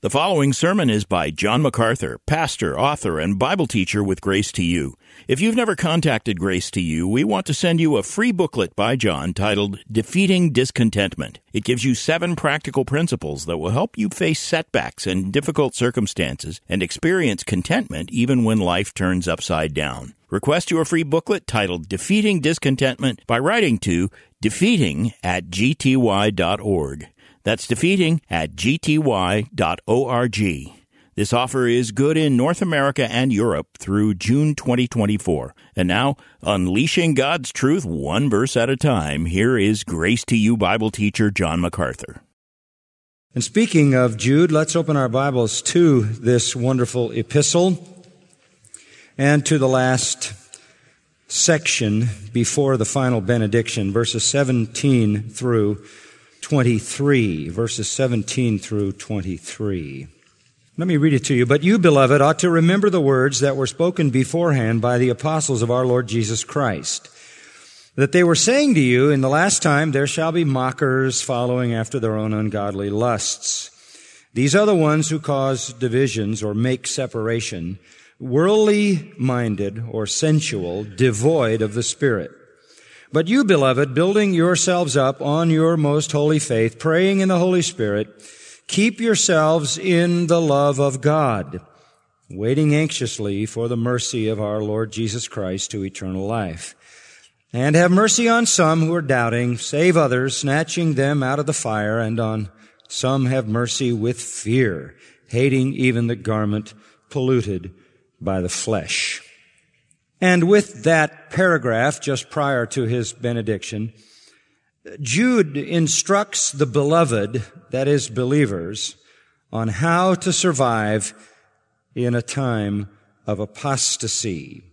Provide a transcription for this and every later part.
The following sermon is by John MacArthur, pastor, author, and Bible teacher with Grace to You. If you've never contacted Grace to You, we want to send you a free booklet by John titled Defeating Discontentment. It gives you 7 practical principles that will help you face setbacks and difficult circumstances and experience contentment even when life turns upside down. Request your free booklet titled Defeating Discontentment by writing to defeating@gty.org. That's defeating@gty.org. This offer is good in North America and Europe through June 2024. And now, unleashing God's truth one verse at a time, here is Grace to You Bible teacher John MacArthur. And speaking of Jude, let's open our Bibles to this wonderful epistle and to the last section before the final benediction, verses 17 through 23. Verses 17 through 23. Let me read it to you. But you, beloved, ought to remember the words that were spoken beforehand by the apostles of our Lord Jesus Christ, that they were saying to you, in the last time there shall be mockers following after their own ungodly lusts. These are the ones who cause divisions or make separation, worldly minded or sensual, devoid of the Spirit. But you, beloved, building yourselves up on your most holy faith, praying in the Holy Spirit, keep yourselves in the love of God, waiting anxiously for the mercy of our Lord Jesus Christ to eternal life. And have mercy on some who are doubting, save others, snatching them out of the fire, and on some have mercy with fear, hating even the garment polluted by the flesh. And with that paragraph just prior to his benediction, Jude instructs the beloved, that is believers, on how to survive in a time of apostasy.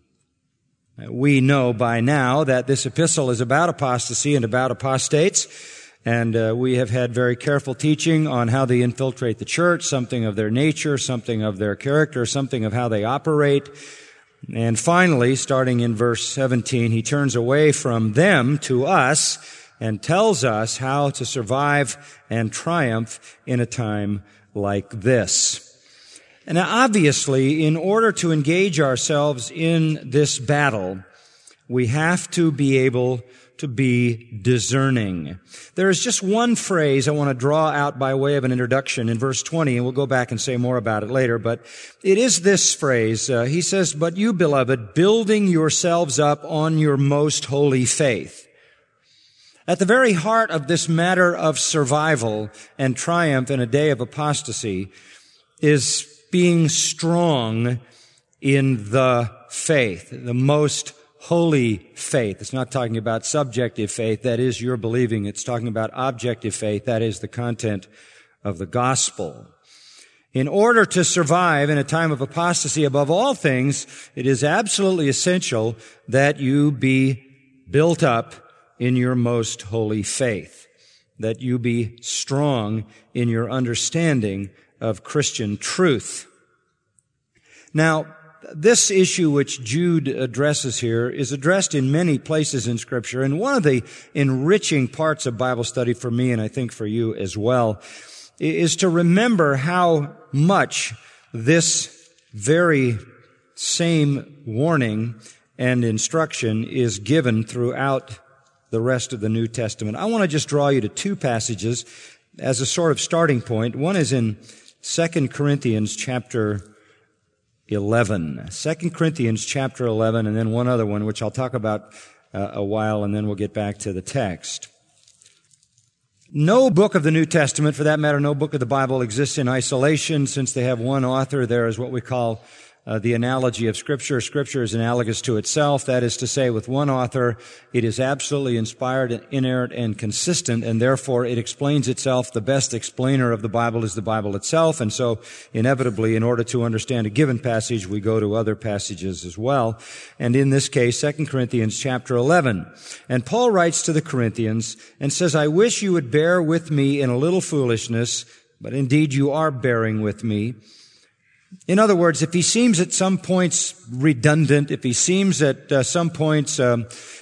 We know by now that this epistle is about apostasy and about apostates, and we have had very careful teaching on how they infiltrate the church, something of their nature, something of their character, something of how they operate. And finally, starting in verse 17, he turns away from them to us and tells us how to survive and triumph in a time like this. And now, obviously, in order to engage ourselves in this battle, we have to be able to be discerning. There is just one phrase I want to draw out by way of an introduction in verse 20, and we'll go back and say more about it later, but it is this phrase. He says, but you, beloved, building yourselves up on your most holy faith. At the very heart of this matter of survival and triumph in a day of apostasy is being strong in the faith, the most holy faith. It's not talking about subjective faith, that is your believing. It's talking about objective faith, that is the content of the gospel. In order to survive in a time of apostasy, above all things, it is absolutely essential that you be built up in your most holy faith, that you be strong in your understanding of Christian truth. Now, this issue which Jude addresses here is addressed in many places in Scripture, and one of the enriching parts of Bible study for me, and I think for you as well, is to remember how much this very same warning and instruction is given throughout the rest of the New Testament. I want to just draw you to 2 passages as a sort of starting point. One is in 2 Corinthians chapter 11. 2 Corinthians chapter 11, and then one other one, which I'll talk about a while, and then we'll get back to the text. No book of the New Testament, for that matter, no book of the Bible exists in isolation. Since they have one author, there is what we call the analogy of Scripture. Scripture is analogous to itself. That is to say, with one author, it is absolutely inspired and inerrant and consistent, and therefore it explains itself. The best explainer of the Bible is the Bible itself, and so inevitably, in order to understand a given passage, we go to other passages as well. And in this case, 2 Corinthians chapter 11. And Paul writes to the Corinthians and says, I wish you would bear with me in a little foolishness, but indeed you are bearing with me. In other words, if he seems at some points redundant, if he seems at some points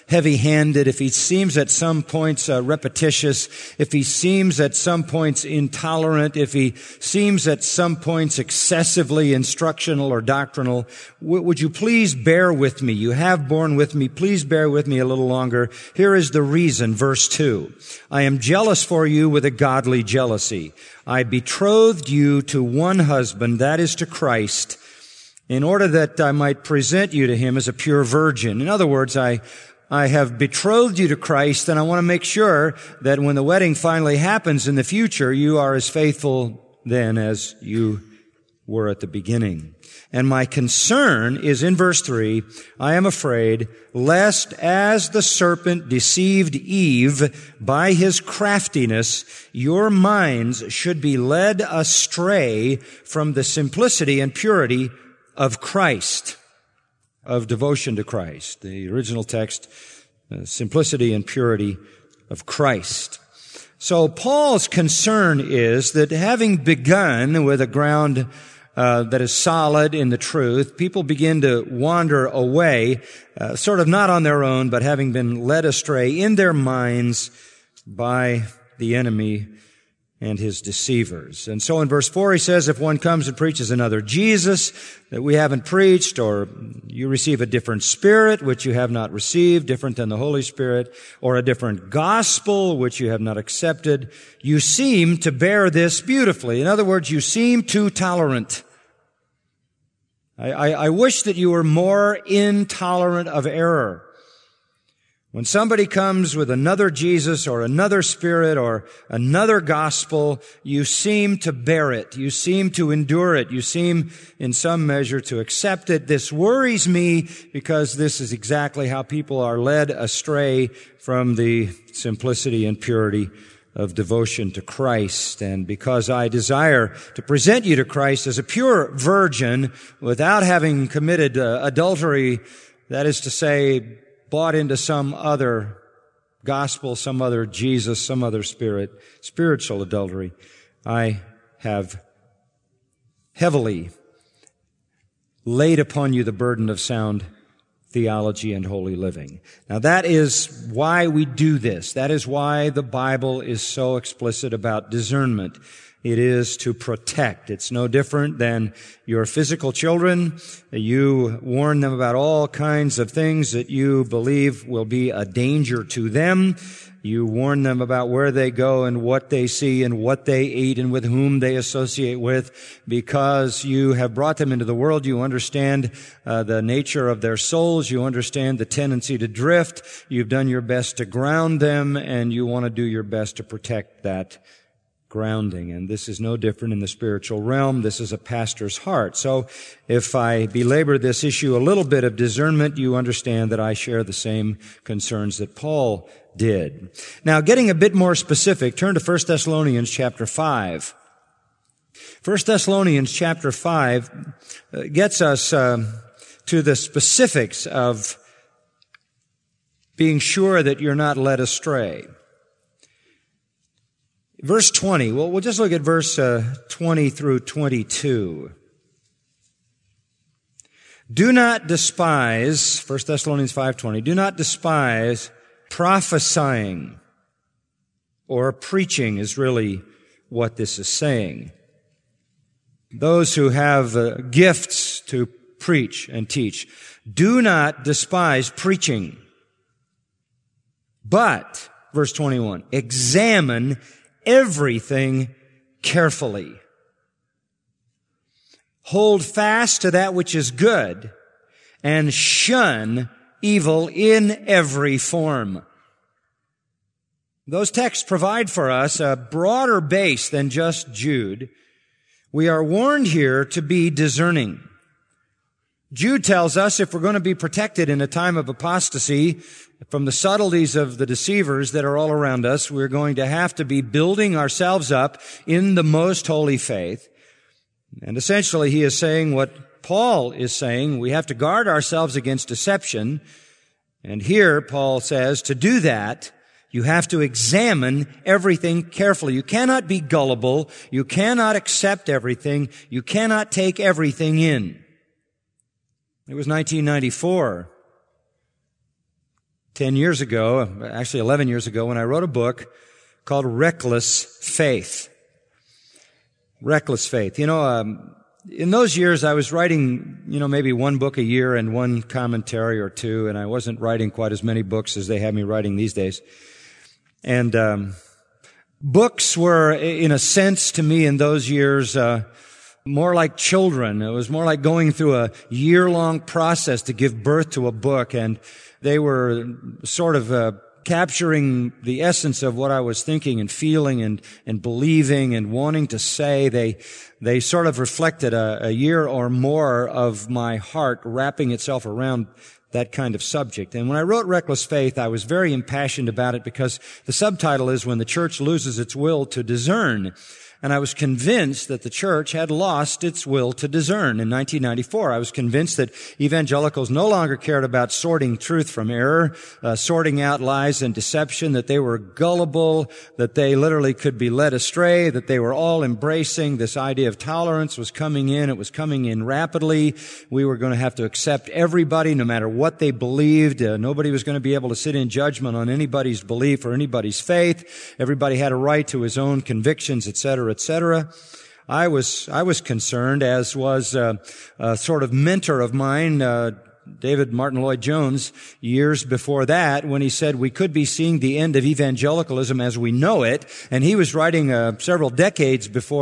heavy-handed, if he seems at some points repetitious, if he seems at some points intolerant, if he seems at some points excessively instructional or doctrinal, would you please bear with me? You have borne with me. Please bear with me a little longer. Here is the reason, verse 2. I am jealous for you with a godly jealousy. I betrothed you to one husband, that is to Christ, in order that I might present you to him as a pure virgin. In other words, I have betrothed you to Christ, and I want to make sure that when the wedding finally happens in the future, you are as faithful then as you were at the beginning. And my concern is in verse 3, I am afraid, lest as the serpent deceived Eve by his craftiness, your minds should be led astray from the simplicity and purity of Christ, of devotion to Christ. The original text, simplicity and purity of Christ. So Paul's concern is that having begun with a ground that is solid in the truth, people begin to wander away, sort of not on their own, but having been led astray in their minds by the enemy and his deceivers. And so in verse 4 he says, if one comes and preaches another Jesus that we haven't preached, or you receive a different spirit which you have not received, different than the Holy Spirit, or a different gospel which you have not accepted, you seem to bear this beautifully. In other words, you seem too tolerant. I wish that you were more intolerant of error. When somebody comes with another Jesus or another spirit or another gospel, you seem to bear it. You seem to endure it. You seem, in some measure, to accept it. This worries me because this is exactly how people are led astray from the simplicity and purity of devotion to Christ. And because I desire to present you to Christ as a pure virgin without having committed adultery, that is to say, bought into some other gospel, some other Jesus, some other spirit, spiritual adultery, I have heavily laid upon you the burden of sound theology and holy living. Now that is why we do this. That is why the Bible is so explicit about discernment. It is to protect. It's no different than your physical children. You warn them about all kinds of things that you believe will be a danger to them. You warn them about where they go and what they see and what they eat and with whom they associate with. Because you have brought them into the world, you understand the nature of their souls. You understand the tendency to drift. You've done your best to ground them, and you want to do your best to protect that grounding. And this is no different in the spiritual realm. This is a pastor's heart. So if I belabor this issue a little bit of discernment, you understand that I share the same concerns that Paul did. Now, getting a bit more specific, turn to 1 Thessalonians chapter 5. 1 Thessalonians chapter 5 gets us to the specifics of being sure that you're not led astray. Verse 20, well, we'll just look at verse 20 through 22. Do not despise, 1 Thessalonians 5:20, do not despise prophesying, or preaching is really what this is saying. Those who have gifts to preach and teach, do not despise preaching. But, verse 21, examine everything carefully. Hold fast to that which is good, and shun evil in every form. Those texts provide for us a broader base than just Jude. We are warned here to be discerning. Jude tells us if we're going to be protected in a time of apostasy from the subtleties of the deceivers that are all around us, we're going to have to be building ourselves up in the most holy faith. And essentially he is saying what Paul is saying. We have to guard ourselves against deception. And here Paul says to do that, you have to examine everything carefully. You cannot be gullible. You cannot accept everything. You cannot take everything in. It was 1994. 10 years ago, actually 11 years ago, when I wrote a book called Reckless Faith. Reckless Faith. In those years, I was writing, maybe one book a year and one commentary or two, and I wasn't writing quite as many books as they have me writing these days. And books were, in a sense, to me in those years, more like children. It was more like going through a year-long process to give birth to a book, and they were sort of capturing the essence of what I was thinking and feeling and believing and wanting to say. They sort of reflected a year or more of my heart wrapping itself around that kind of subject. And when I wrote Reckless Faith, I was very impassioned about it because the subtitle is When the Church Loses Its Will to Discern. And I was convinced that the church had lost its will to discern. In 1994, I was convinced that evangelicals no longer cared about sorting truth from error, sorting out lies and deception, that they were gullible, that they literally could be led astray, that they were all embracing this idea of tolerance was coming in. It was coming in rapidly. We were going to have to accept everybody, no matter what they believed. Nobody was going to be able to sit in judgment on anybody's belief or anybody's faith. Everybody had a right to his own convictions, etc., etc. I was concerned, as was a sort of mentor of mine, David Martin Lloyd Jones, years before that, when he said we could be seeing the end of evangelicalism as we know it. And he was writing several decades before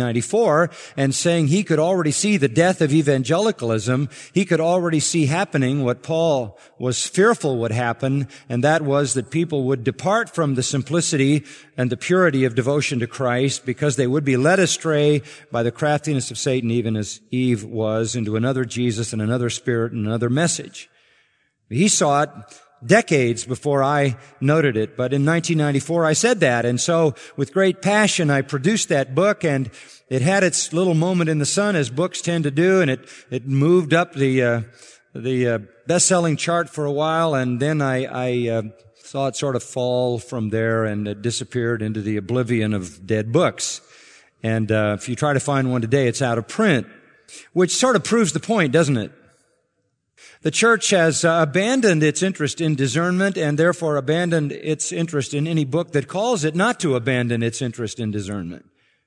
1994 and saying he could already see the death of evangelicalism. He could already see happening what Paul was fearful would happen, and that was that people would depart from the simplicity and the purity of devotion to Christ because they would be led astray by the craftiness of Satan, even as Eve was, into another Jesus and another spirit and another message. He saw it decades before I noted it, but in 1994 I said that, and so with great passion I produced that book, and it had its little moment in the sun, as books tend to do, and it moved up the best-selling chart for a while, and then I saw it sort of fall from there, and it disappeared into the oblivion of dead books. And if you try to find one today, it's out of print, which sort of proves the point, doesn't it? The church has abandoned its interest in discernment and therefore abandoned its interest in any book that calls it not to abandon its interest in discernment.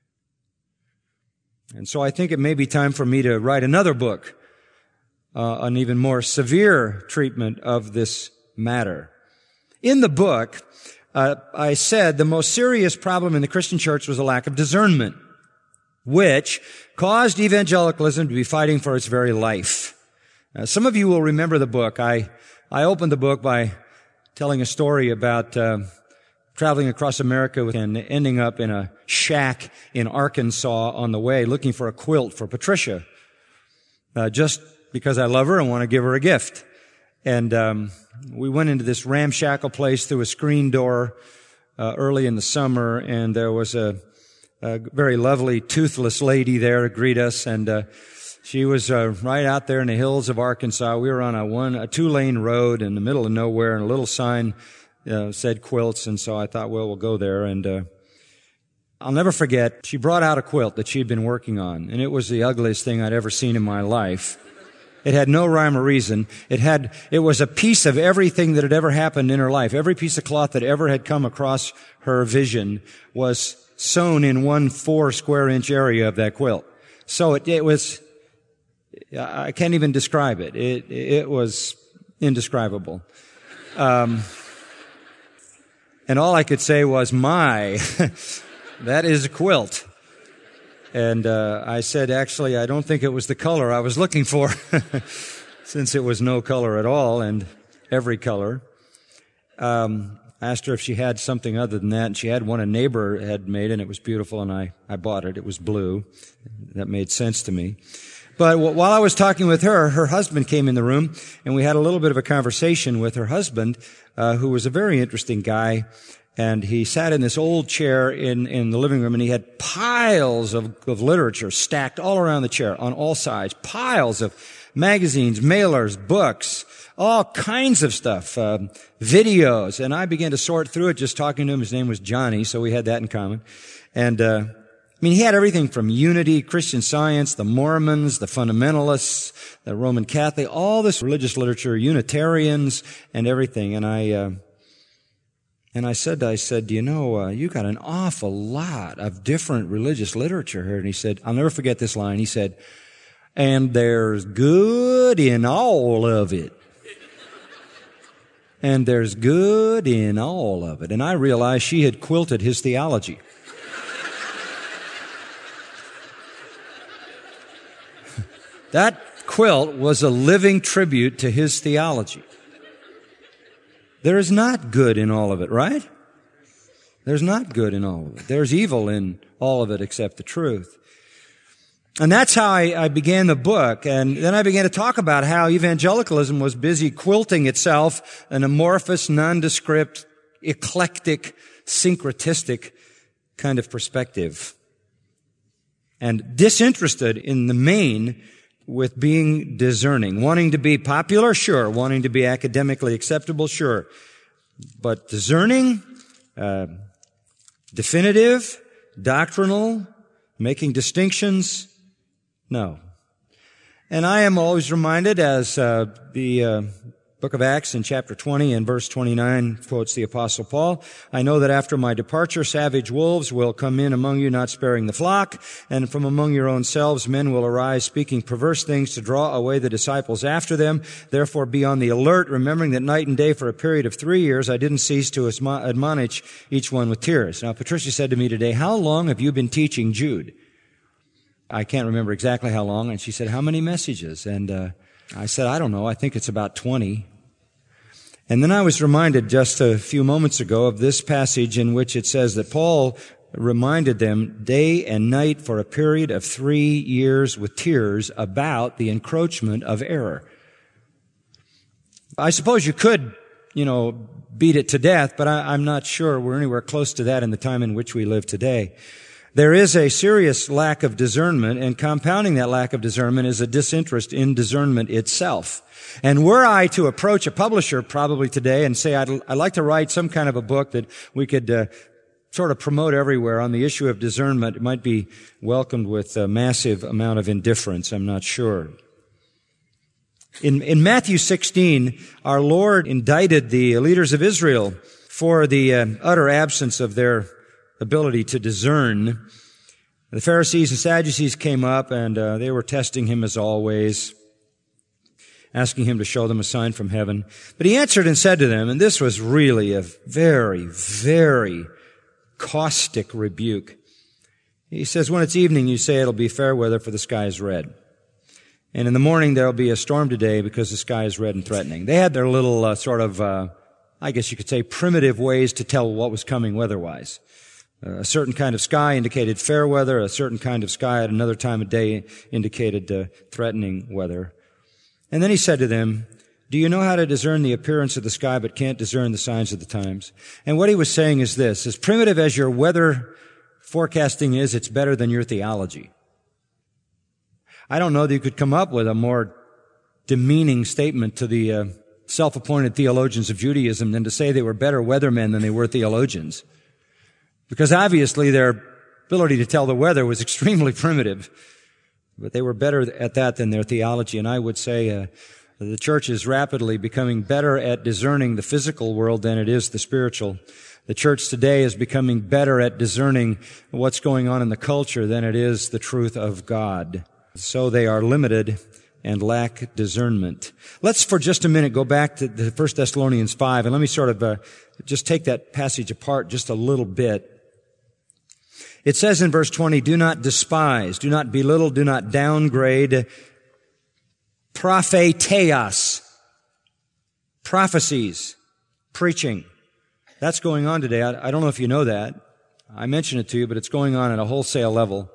And so I think it may be time for me to write another book, an even more severe treatment of this matter. In the book, I said the most serious problem in the Christian church was a lack of discernment, which caused evangelicalism to be fighting for its very life. Some of you will remember the book. I opened the book by telling a story about traveling across America and ending up in a shack in Arkansas on the way looking for a quilt for Patricia, just because I love her and want to give her a gift. And we went into this ramshackle place through a screen door early in the summer, and there was a very lovely toothless lady there to greet us, and she was right out there in the hills of Arkansas. We were on a 2-lane road in the middle of nowhere, and a little sign said quilts, and so I thought, well, we'll go there. And I'll never forget, she brought out a quilt that she'd been working on, and it was the ugliest thing I'd ever seen in my life. It had no rhyme or reason. It was a piece of everything that had ever happened in her life. Every piece of cloth that ever had come across her vision was sewn in 1 4 square inch area of that quilt. So it was, I can't even describe it. It was indescribable. And all I could say was, my, that is a quilt. And I said, actually, I don't think it was the color I was looking for, since it was no color at all and every color. Asked her if she had something other than that, and she had one a neighbor had made, and it was beautiful, and I bought it. It was blue. That made sense to me. But while I was talking with her husband came in the room, and we had a little bit of a conversation with her husband, who was a very interesting guy. And he sat in this old chair in the living room, and he had piles of literature stacked all around the chair on all sides, piles of magazines, mailers, books, all kinds of stuff, videos. And I began to sort through it just talking to him. His name was Johnny, so we had that in common. And mean, he had everything from unity, Christian Science, the Mormons, the fundamentalists, the Roman Catholic, all this religious literature, Unitarians, and everything. And I said, you know, you got an awful lot of different religious literature here. And he said, I'll never forget this line. He said, and there's good in all of it. And there's good in all of it. And I realized she had quilted his theology. That quilt was a living tribute to his theology. There is not good in all of it, right? There's not good in all of it. There's evil in all of it except the truth. And that's how I began the book. And then I began to talk about how evangelicalism was busy quilting itself an amorphous, nondescript, eclectic, syncretistic kind of perspective. And disinterested in the main with being discerning. Wanting to be popular? Sure. Wanting to be academically acceptable? Sure. But discerning, definitive, doctrinal, making distinctions? No. And I am always reminded, as the book of Acts in chapter 20 and verse 29 quotes the Apostle Paul, I know that after my departure, savage wolves will come in among you, not sparing the flock, and from among your own selves men will arise, speaking perverse things to draw away the disciples after them. Therefore be on the alert, remembering that night and day for a period of 3 years I didn't cease to admonish each one with tears. Now, Patricia said to me today, how long have you been teaching Jude? I can't remember exactly how long. And she said, how many messages? And I said, I don't know. I think it's about 20. And then I was reminded just a few moments ago of this passage in which it says that Paul reminded them day and night for a period of 3 years with tears about the encroachment of error. I suppose you could, beat it to death, but I'm not sure we're anywhere close to that in the time in which we live today. There is a serious lack of discernment, and compounding that lack of discernment is a disinterest in discernment itself. And were I to approach a publisher probably today and say, I'd like to write some kind of a book that we could sort of promote everywhere on the issue of discernment, it might be welcomed with a massive amount of indifference, I'm not sure. In Matthew 16, our Lord indicted the leaders of Israel for the utter absence of their ability to discern. The Pharisees and Sadducees came up and they were testing him as always, asking him to show them a sign from heaven. But he answered and said to them, and this was really a very, very caustic rebuke. He says, when it's evening, you say it'll be fair weather for the sky is red. And in the morning, there'll be a storm today because the sky is red and threatening. They had their little I guess you could say, primitive ways to tell what was coming weather-wise. A certain kind of sky indicated fair weather. A certain kind of sky at another time of day indicated threatening weather. And then he said to them, do you know how to discern the appearance of the sky but can't discern the signs of the times? And what he was saying is this, as primitive as your weather forecasting is, it's better than your theology. I don't know that you could come up with a more demeaning statement to the self-appointed theologians of Judaism than to say they were better weathermen than they were theologians. Because obviously their ability to tell the weather was extremely primitive. But they were better at that than their theology. And I would say the church is rapidly becoming better at discerning the physical world than it is the spiritual. The church today is becoming better at discerning what's going on in the culture than it is the truth of God. So they are limited and lack discernment. Let's for just a minute go back to 1 Thessalonians 5, and let me sort of just take that passage apart just a little bit. It says in verse 20, do not despise, do not belittle, do not downgrade propheteos, prophecies, preaching. That's going on today. I don't know if you know that. I mentioned it to you, but it's going on at a wholesale level.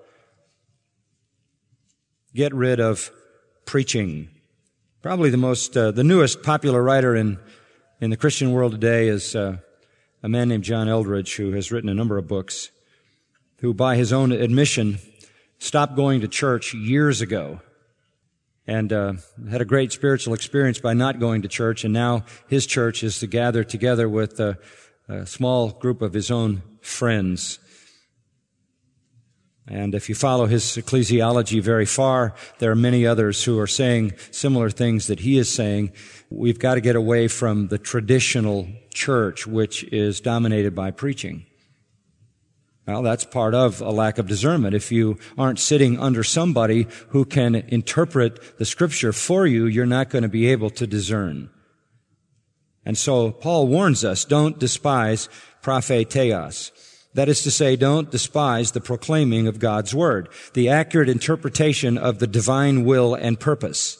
Get rid of preaching. Probably the newest popular writer in the Christian world today is a man named John Eldredge, who has written a number of books, who by his own admission stopped going to church years ago and had a great spiritual experience by not going to church, and now his church is to gather together with a small group of his own friends. And if you follow his ecclesiology very far, there are many others who are saying similar things that he is saying. We've got to get away from the traditional church, which is dominated by preaching. Well, that's part of a lack of discernment. If you aren't sitting under somebody who can interpret the Scripture for you, you're not going to be able to discern. And so Paul warns us, don't despise propheteos. That is to say, don't despise the proclaiming of God's Word, the accurate interpretation of the divine will and purpose.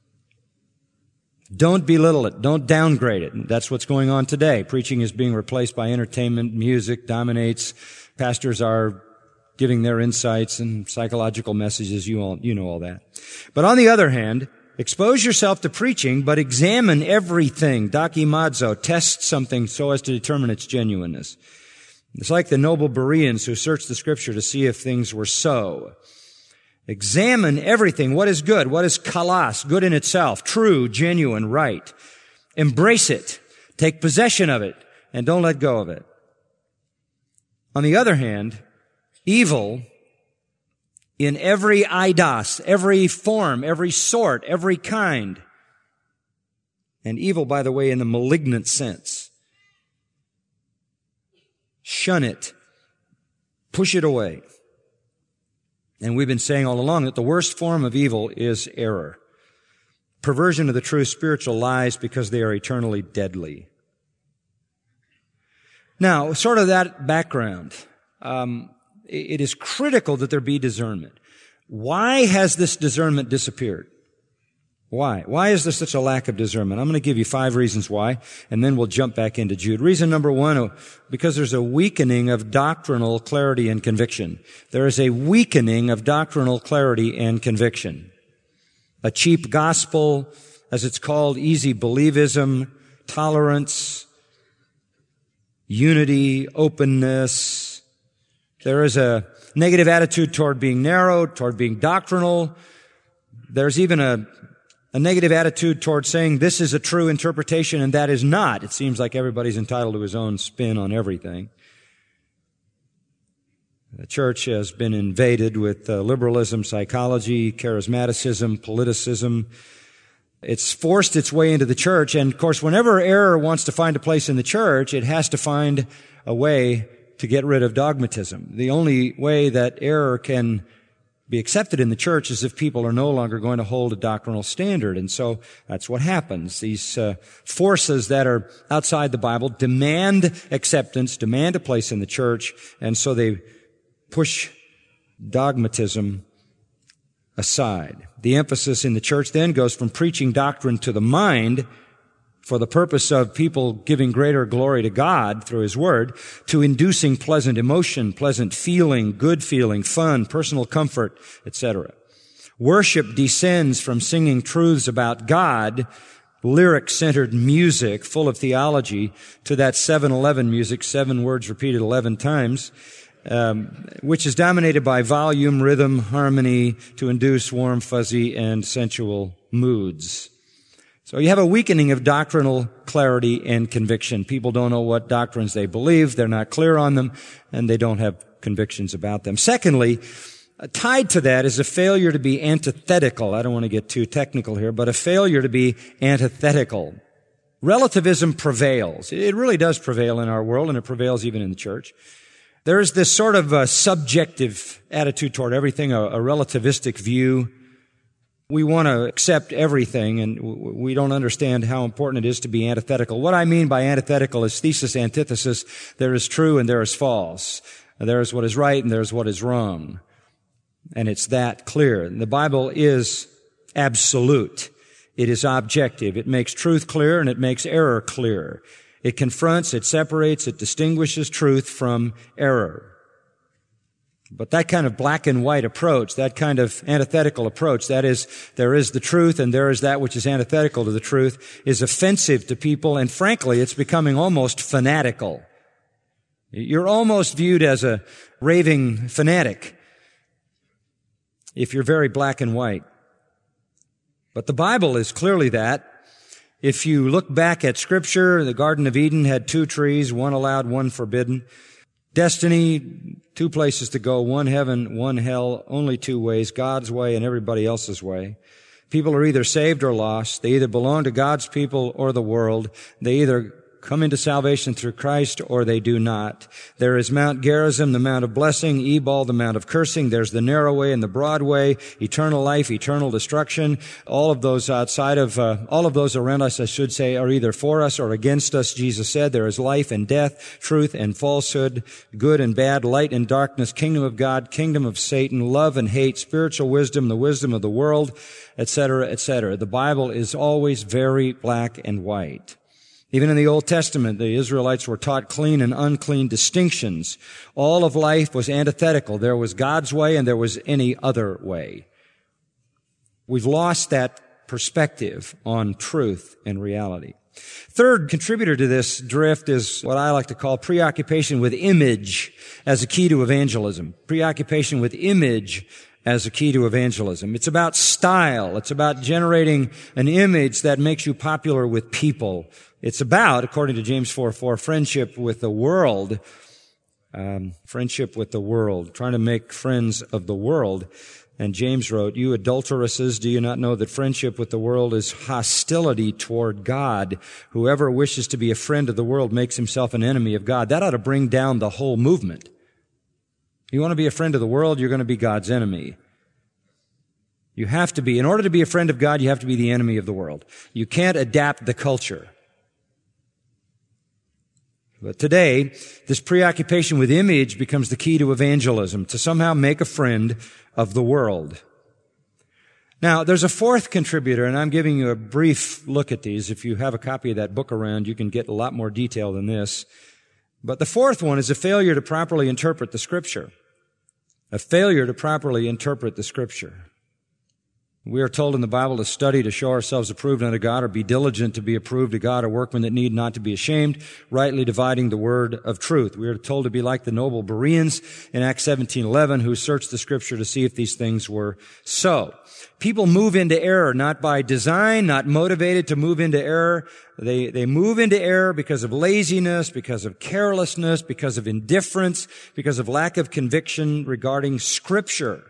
Don't belittle it. Don't downgrade it. That's what's going on today. Preaching is being replaced by entertainment. Music dominates. Pastors are giving their insights and psychological messages. You know all that. But on the other hand, expose yourself to preaching, but examine everything. Dokimazo, test something so as to determine its genuineness. It's like the noble Bereans who searched the Scripture to see if things were so. Examine everything. What is good? What is kalos? Good in itself. True, genuine, right. Embrace it. Take possession of it. And don't let go of it. On the other hand, evil in every eidos, every form, every sort, every kind. And evil, by the way, in the malignant sense. Shun it. Push it away. And we've been saying all along that the worst form of evil is error. Perversion of the true spiritual lies because they are eternally deadly. Now, sort of that background, it is critical that there be discernment. Why has this discernment disappeared? Why? Why is there such a lack of discernment? I'm going to give you 5 reasons why, and then we'll jump back into Jude. Reason number 1, because there's a weakening of doctrinal clarity and conviction. There is a weakening of doctrinal clarity and conviction. A cheap gospel, as it's called, easy believism, tolerance, unity, openness. There is a negative attitude toward being narrow, toward being doctrinal. There's even a negative attitude toward saying this is a true interpretation and that is not. It seems like everybody's entitled to his own spin on everything. The church has been invaded with liberalism, psychology, charismaticism, politicism. It's forced its way into the church, and of course, whenever error wants to find a place in the church, it has to find a way to get rid of dogmatism. The only way that error can be accepted in the church is if people are no longer going to hold a doctrinal standard. And so that's what happens. These forces that are outside the Bible demand acceptance, demand a place in the church, and so they push dogmatism aside. The emphasis in the church then goes from preaching doctrine to the mind for the purpose of people giving greater glory to God through His Word, to inducing pleasant emotion, pleasant feeling, good feeling, fun, personal comfort, etc. Worship descends from singing truths about God, lyric-centered music full of theology, to that 7-11 music, 7 words repeated 11 times, which is dominated by volume, rhythm, harmony to induce warm, fuzzy, and sensual moods. So you have a weakening of doctrinal clarity and conviction. People don't know what doctrines they believe, they're not clear on them, and they don't have convictions about them. Secondly, tied to that is a failure to be antithetical. I don't want to get too technical here, but a failure to be antithetical. Relativism prevails. It really does prevail in our world, and it prevails even in the church. There's this sort of subjective attitude toward everything, a relativistic view. We want to accept everything, and we don't understand how important it is to be antithetical. What I mean by antithetical is thesis, antithesis. There is true and there is false. There is what is right and there is what is wrong. And it's that clear. The Bible is absolute. It is objective. It makes truth clear and it makes error clear. It confronts, it separates, it distinguishes truth from error. But that kind of black and white approach, that kind of antithetical approach, that is, there is the truth and there is that which is antithetical to the truth, is offensive to people, and frankly, it's becoming almost fanatical. You're almost viewed as a raving fanatic if you're very black and white. But the Bible is clearly that. If you look back at Scripture, the Garden of Eden had 2 trees, one allowed, one forbidden. Destiny, two places to go, one heaven, one hell, only two ways, God's way and everybody else's way. People are either saved or lost. They either belong to God's people or the world. They either come into salvation through Christ or they do not. There is Mount Gerizim, the Mount of Blessing, Ebal, the Mount of Cursing. There's the narrow way and the broad way, eternal life, eternal destruction. All of those all of those around us, I should say, are either for us or against us. Jesus said there is life and death, truth and falsehood, good and bad, light and darkness, kingdom of God, kingdom of Satan, love and hate, spiritual wisdom, the wisdom of the world, etc., etc. The Bible is always very black and white. Even in the Old Testament, the Israelites were taught clean and unclean distinctions. All of life was antithetical. There was God's way and there was any other way. We've lost that perspective on truth and reality. Third contributor to this drift is what I like to call preoccupation with image as a key to evangelism. Preoccupation with image as a key to evangelism. It's about style. It's about generating an image that makes you popular with people. It's about, according to James 4:4, friendship with the world. Friendship with the world. Trying to make friends of the world. And James wrote, "You adulteresses, do you not know that friendship with the world is hostility toward God? Whoever wishes to be a friend of the world makes himself an enemy of God." That ought to bring down the whole movement. You want to be a friend of the world, you're going to be God's enemy. You have to be. In order to be a friend of God, you have to be the enemy of the world. You can't adapt the culture. But today, this preoccupation with image becomes the key to evangelism, to somehow make a friend of the world. Now, there's a fourth contributor, and I'm giving you a brief look at these. If you have a copy of that book around, you can get a lot more detail than this. But the fourth one is a failure to properly interpret the Scripture. A failure to properly interpret the Scripture. We are told in the Bible to study to show ourselves approved unto God, or be diligent to be approved to God, a workman that need not to be ashamed, rightly dividing the word of truth. We are told to be like the noble Bereans in Acts 17:11, who searched the Scripture to see if these things were so. People move into error not by design, not motivated to move into error. They move into error because of laziness, because of carelessness, because of indifference, because of lack of conviction regarding Scripture.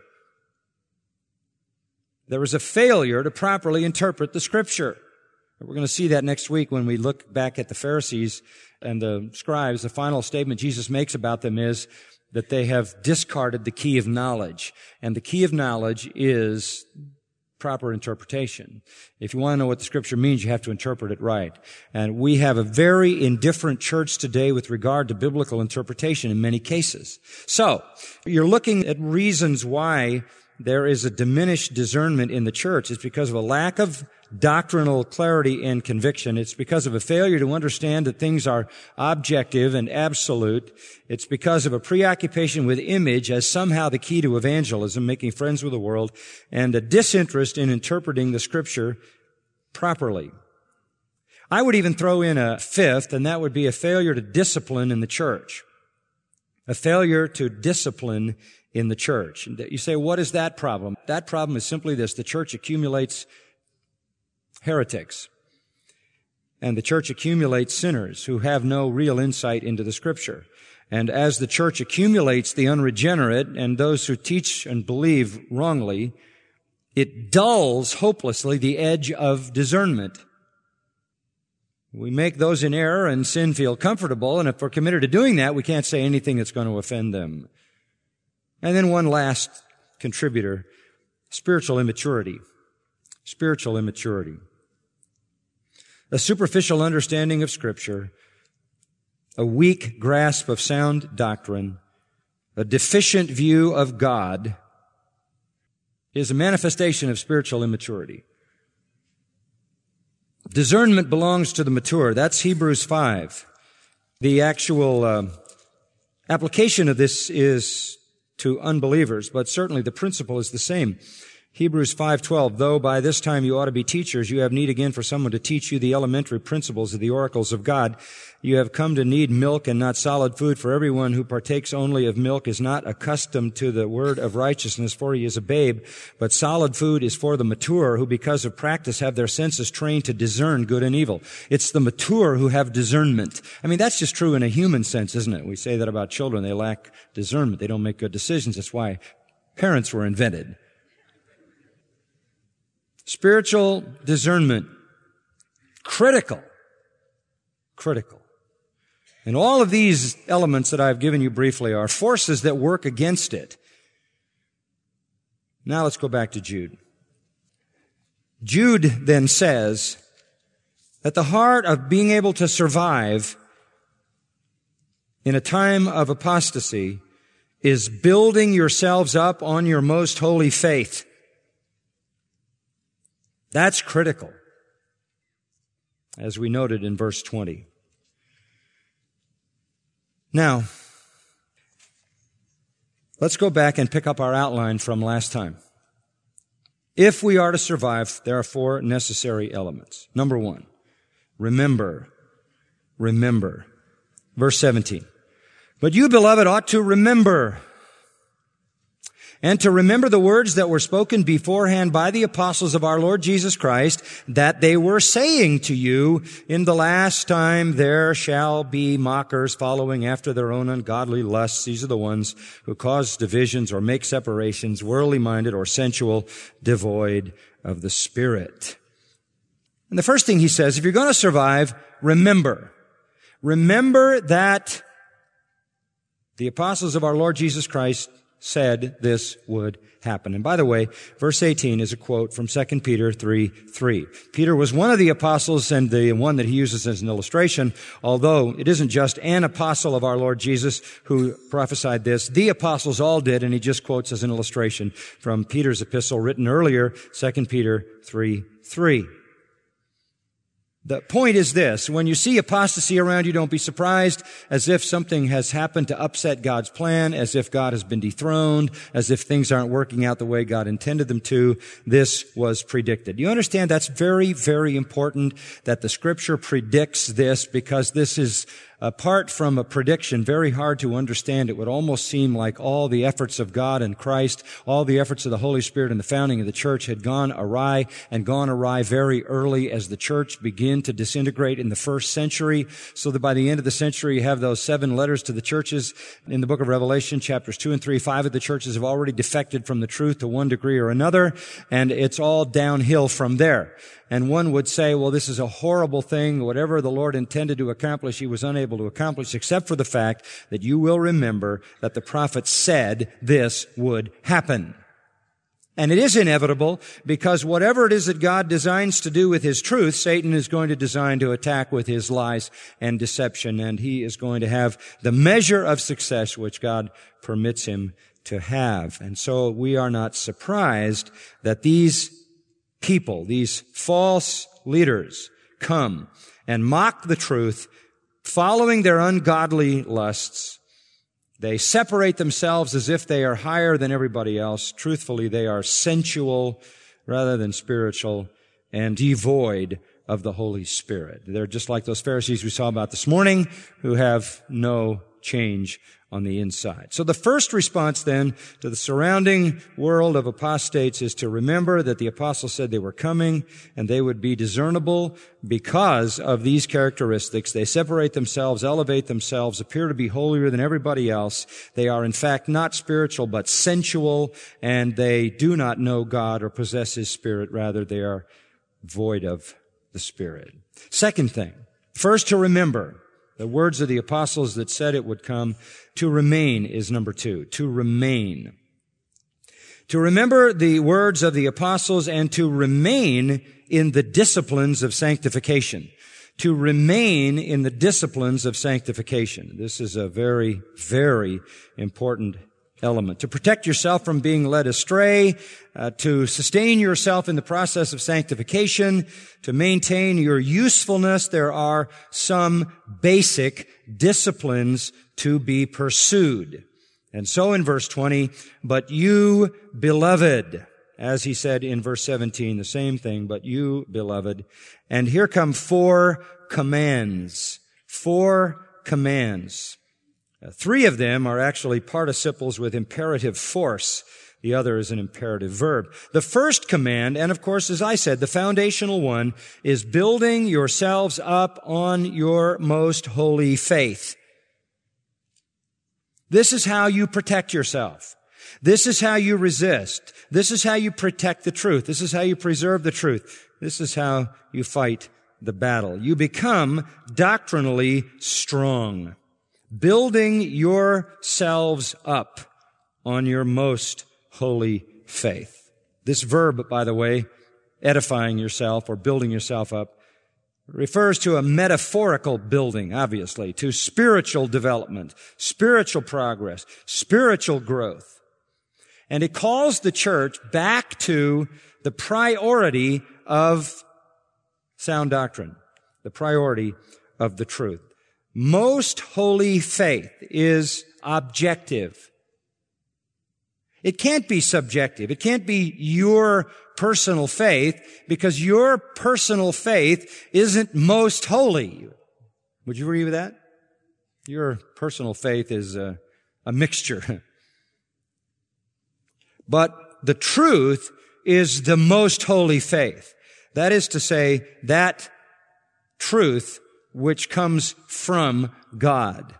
There is a failure to properly interpret the Scripture. We're going to see that next week when we look back at the Pharisees and the scribes. The final statement Jesus makes about them is that they have discarded the key of knowledge. And the key of knowledge is proper interpretation. If you want to know what the Scripture means, you have to interpret it right. And we have a very indifferent church today with regard to biblical interpretation in many cases. So, you're looking at reasons why there is a diminished discernment in the church. It's because of a lack of doctrinal clarity and conviction. It's because of a failure to understand that things are objective and absolute. It's because of a preoccupation with image as somehow the key to evangelism, making friends with the world, and a disinterest in interpreting the Scripture properly. I would even throw in a fifth, and that would be a failure to discipline in the church. A failure to discipline in the church. You say, what is that problem? That problem is simply this: the church accumulates heretics, and the church accumulates sinners who have no real insight into the Scripture. And as the church accumulates the unregenerate and those who teach and believe wrongly, it dulls hopelessly the edge of discernment. We make those in error and sin feel comfortable, and if we're committed to doing that, we can't say anything that's going to offend them. And then one last contributor, spiritual immaturity. Spiritual immaturity. A superficial understanding of Scripture, a weak grasp of sound doctrine, a deficient view of God is a manifestation of spiritual immaturity. Discernment belongs to the mature. That's Hebrews 5. The actual application of this is to unbelievers, but certainly the principle is the same. Hebrews 5:12, though by this time you ought to be teachers, you have need again for someone to teach you the elementary principles of the oracles of God. You have come to need milk and not solid food, for everyone who partakes only of milk is not accustomed to the word of righteousness, for he is a babe. But solid food is for the mature, who because of practice have their senses trained to discern good and evil. It's the mature who have discernment. I mean, that's just true in a human sense, isn't it? We say that about children. They lack discernment. They don't make good decisions. That's why parents were invented. Spiritual discernment, critical. And all of these elements that I've given you briefly are forces that work against it. Now let's go back to Jude. Jude then says that the heart of being able to survive in a time of apostasy is building yourselves up on your most holy faith. That's critical, as we noted in verse 20. Now, let's go back and pick up our outline from last time. If we are to survive, there are 4 necessary elements. Number 1, remember. Verse 17. But you, beloved, ought to remember, and to remember the words that were spoken beforehand by the apostles of our Lord Jesus Christ, that they were saying to you, in the last time there shall be mockers following after their own ungodly lusts. These are the ones who cause divisions or make separations, worldly minded or sensual, devoid of the Spirit. And the first thing he says, if you're going to survive, remember. Remember that the apostles of our Lord Jesus Christ said this would happen. And by the way, verse 18 is a quote from 2 Peter 3:3. Peter was one of the apostles and the one that he uses as an illustration, although it isn't just an apostle of our Lord Jesus who prophesied this. The apostles all did, and he just quotes as an illustration from Peter's epistle written earlier, 2 Peter 3:3. The point is this: when you see apostasy around you, don't be surprised, as if something has happened to upset God's plan, as if God has been dethroned, as if things aren't working out the way God intended them to. This was predicted. You understand that's very, very important that the Scripture predicts this, because this is, apart from a prediction, very hard to understand. It would almost seem like all the efforts of God and Christ, all the efforts of the Holy Spirit in the founding of the church had gone awry, and gone awry very early as the church began to disintegrate in the first century, so that by the end of the century you have those 7 letters to the churches in the book of Revelation, chapters 2 and 3. 5 of the churches have already defected from the truth to one degree or another, and it's all downhill from there. And one would say, well, this is a horrible thing. Whatever the Lord intended to accomplish, he was unable to accomplish, except for the fact that you will remember that the prophet said this would happen. And it is inevitable, because whatever it is that God designs to do with his truth, Satan is going to design to attack with his lies and deception, and he is going to have the measure of success which God permits him to have. And so we are not surprised that these people, these false leaders, come and mock the truth, following their ungodly lusts. They separate themselves as if they are higher than everybody else. Truthfully, they are sensual rather than spiritual, and devoid of the Holy Spirit. They're just like those Pharisees we saw about this morning, who have no change on the inside. So the first response then to the surrounding world of apostates is to remember that the apostles said they were coming, and they would be discernible because of these characteristics. They separate themselves, elevate themselves, appear to be holier than everybody else. They are in fact not spiritual but sensual, and they do not know God or possess his Spirit. Rather, they are void of the Spirit. Second thing, first to remember the words of the apostles that said it would come. To remain is number 2. To remain. To remember the words of the apostles and to remain in the disciplines of sanctification. To remain in the disciplines of sanctification. This is a very, very important element. To protect yourself from being led astray, to sustain yourself in the process of sanctification, to maintain your usefulness, there are some basic disciplines to be pursued. And so in verse 20, but you, beloved, as he said in verse 17, the same thing, but you, beloved. And here come 4 commands. 4 commands. 3 of them are actually participles with imperative force. The other is an imperative verb. The first command, and of course, as I said, the foundational one, is building yourselves up on your most holy faith. This is how you protect yourself. This is how you resist. This is how you protect the truth. This is how you preserve the truth. This is how you fight the battle. You become doctrinally strong, building yourselves up on your most holy faith. This verb, by the way, edifying yourself or building yourself up, refers to a metaphorical building, obviously, to spiritual development, spiritual progress, spiritual growth. And it calls the church back to the priority of sound doctrine, the priority of the truth. Most holy faith is objective. It can't be subjective. It can't be your personal faith, because your personal faith isn't most holy. Would you agree with that? Your personal faith is a mixture. But the truth is the most holy faith. That is to say, that truth which comes from God.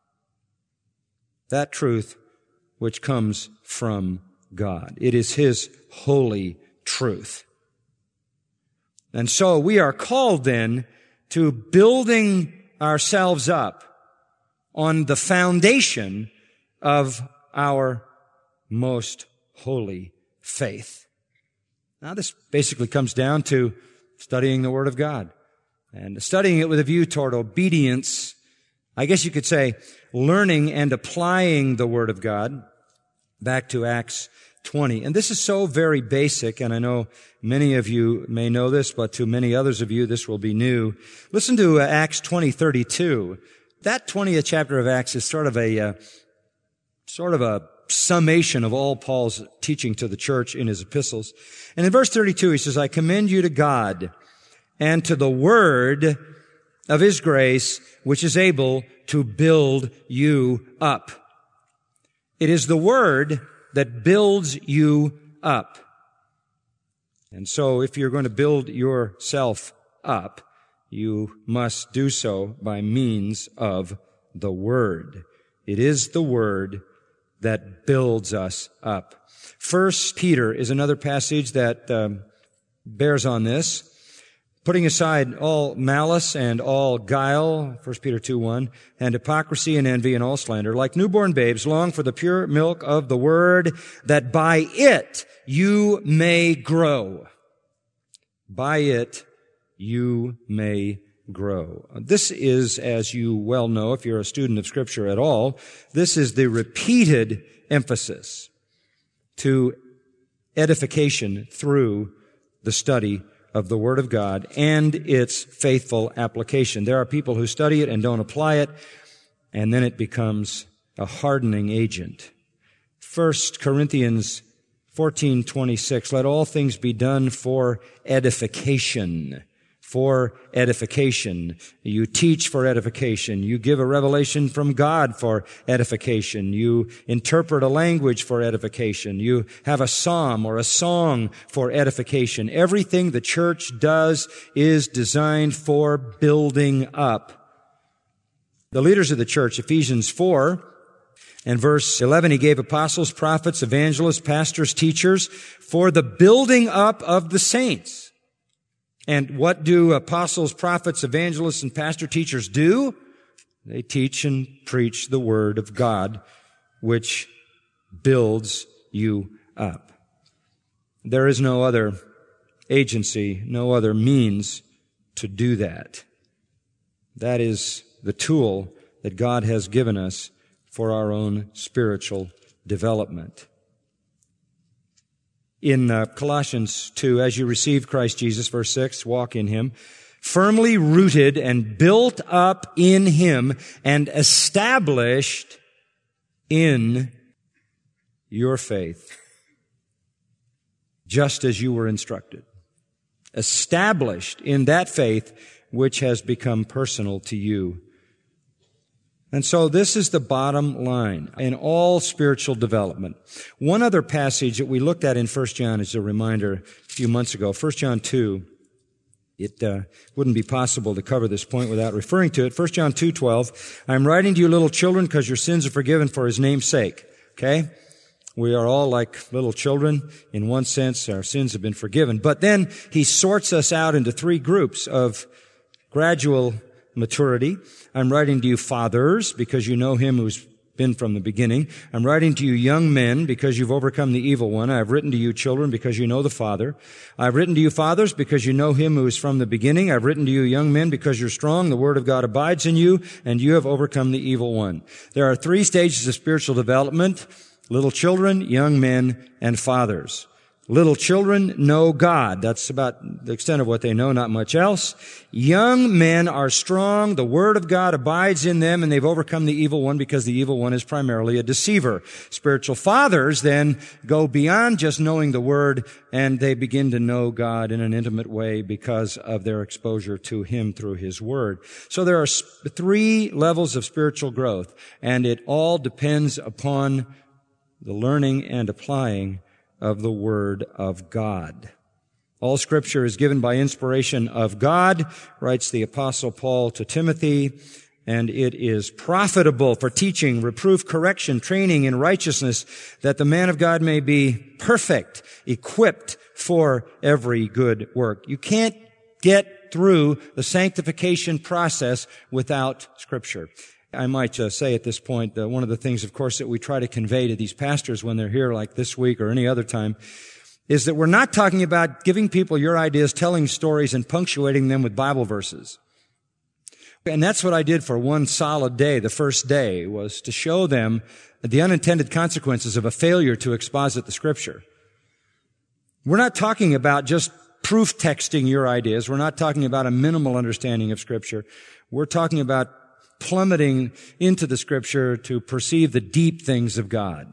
That truth which comes from God. It is His holy truth. And so we are called then to building ourselves up on the foundation of our most holy faith. Now this basically comes down to studying the Word of God and studying it with a view toward obedience. I guess you could say learning and applying the Word of God. Back to Acts 20. And this is so very basic, and I know many of you may know this, but to many others of you this will be new. Listen to Acts 20:32. That 20th chapter of Acts is sort of a summation of all Paul's teaching to the church in his epistles. And in verse 32 he says, I commend you to God and to the word of His grace, which is able to build you up. It is the Word that builds you up. And so if you're going to build yourself up, you must do so by means of the Word. It is the Word that builds us up. 1 Peter is another passage that bears on this. Putting aside all malice and all guile, 1 Peter 2:1, and hypocrisy and envy and all slander, like newborn babes, long for the pure milk of the Word, that by it you may grow. By it you may grow. This is, as you well know, if you're a student of Scripture at all, this is the repeated emphasis to edification through the study of the Word of God and its faithful application. There are people who study it and don't apply it, and then it becomes a hardening agent. 1 Corinthians 14:26, let all things be done for edification. For edification. You teach for edification. You give a revelation from God for edification. You interpret a language for edification. You have a psalm or a song for edification. Everything the church does is designed for building up. The leaders of the church, Ephesians 4 and verse 11, He gave apostles, prophets, evangelists, pastors, teachers for the building up of the saints. And what do apostles, prophets, evangelists, and pastor teachers do? They teach and preach the Word of God, which builds you up. There is no other agency, no other means to do that. That is the tool that God has given us for our own spiritual development. In Colossians 2, as you receive Christ Jesus, verse 6, walk in Him, firmly rooted and built up in Him and established in your faith. just as you were instructed. Established in that faith which has become personal to you. And so this is the bottom line in all spiritual development. One other passage that we looked at in 1 John as a reminder a few months ago, 1 John 2, it wouldn't be possible to cover this point without referring to it. 1 John 2:12, I'm writing to you, little children, because your sins are forgiven for His name's sake. Okay? We are all like little children. In one sense, our sins have been forgiven. But then He sorts us out into three groups of gradual maturity. I'm writing to you, fathers, because you know Him who's been from the beginning. I'm writing to you, young men, because you've overcome the evil one. I've written to you, children, because you know the Father. I've written to you, fathers, because you know Him who is from the beginning. I've written to you, young men, because you're strong. The Word of God abides in you, and you have overcome the evil one. There are three stages of spiritual development: little children, young men, and fathers. Little children know God. That's about the extent of what they know, not much else. Young men are strong. The Word of God abides in them, and they've overcome the evil one because the evil one is primarily a deceiver. Spiritual fathers then go beyond just knowing the Word, and they begin to know God in an intimate way because of their exposure to Him through His Word. So there are three levels of spiritual growth, and it all depends upon the learning and applying of the Word of God. All Scripture is given by inspiration of God, writes the Apostle Paul to Timothy, and it is profitable for teaching, reproof, correction, training in righteousness, that the man of God may be perfect, equipped for every good work. You can't get through the sanctification process without Scripture. I might say at this point that one of the things, of course, that we try to convey to these pastors when they're here like this week or any other time is that we're not talking about giving people your ideas, telling stories, and punctuating them with Bible verses. And that's what I did for one solid day. The first day was to show them the unintended consequences of a failure to exposit the Scripture. We're not talking about just proof texting your ideas. We're not talking about a minimal understanding of Scripture. We're talking about plummeting into the Scripture to perceive the deep things of God.